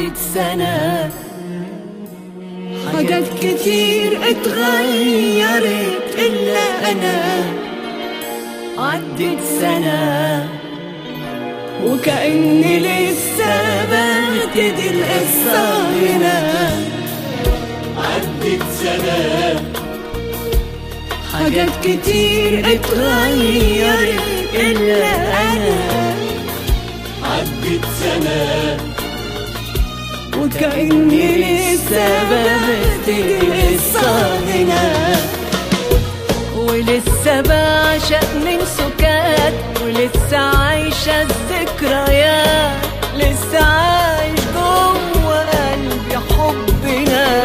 عدت سنة، حاجات كتير اتغيرت إلا أنا. عدت سنة وكأني لسه ببتدي القصة هنا. عدت سنة، حاجات كتير اتغيرت إلا أنا. عدت سنة وكأني لسه ببتدي القصة هنا. ولسه بعشق من سكات، ولسه عايشة الذكريات، لسه عايش جوه قلبي حبنا.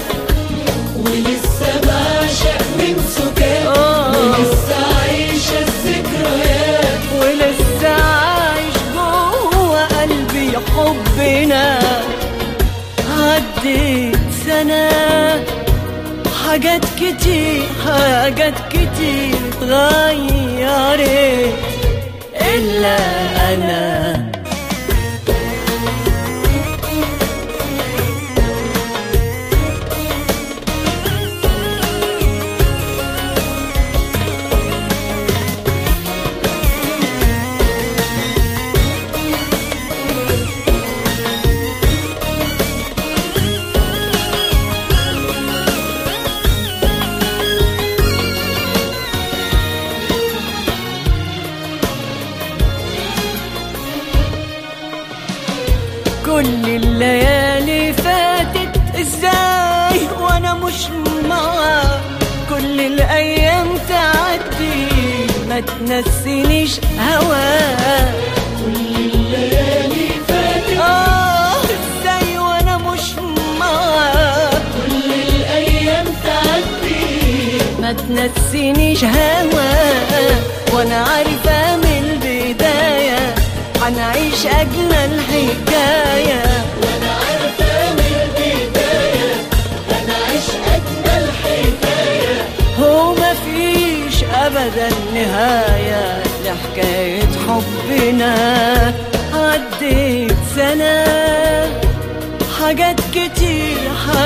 ولسه بعشق من سكات، ولسه عايشة الذكريات، ولسه عايش جوه قلبي حبنا. عدت سنة، حاجات كتير اتغيرت إلا أنا. كل الليالي فاتت ازاي وانا مش معاك، كل الايام تعدي ما تنسينيش هواك. كل الليالي فاتت ازاي وانا مش معاك، كل الايام تعدي ما تنسينيش هواك. وانا عارفة من البداية هنعيش أجمل حكاية. وانا عارفة من البداية هنعيش أجمل حكاية. هو مفيش أبدا نهاية لحكاية حبنا. عدت سنة، حاجات كتير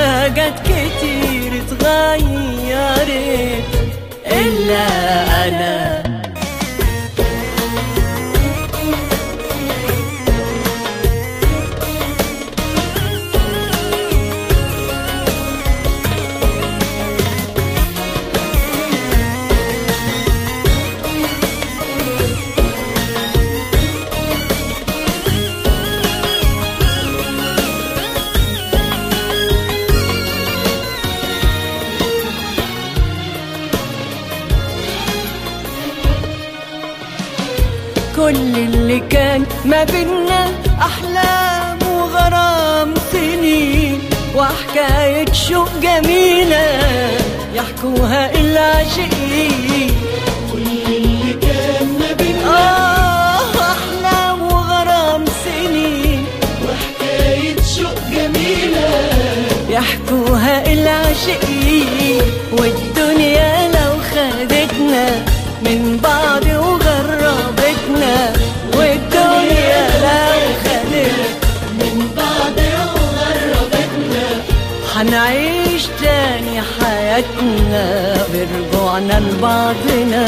اتغيرت إلا أنا. كل اللي كان ما بينا أحلام وغرام سنين، وحكاية شوق جميلة يحكوها العاشقين. كل اللي كان ما بينا أحلام وغرام سنين، وحكاية شوق جميلة يحكوها العاشقين. والدنيا لو خدتنا من بعض وغربتنا، والدنيا لو خدتنا من بعض وغربتنا، هنعيش تاني حياتنا برجوعنا لبعضنا.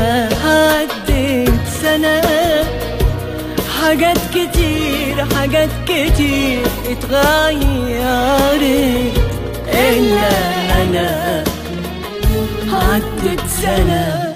عدت سنة، حاجات كتير اتغيرت إلا أنا. عدت سنة.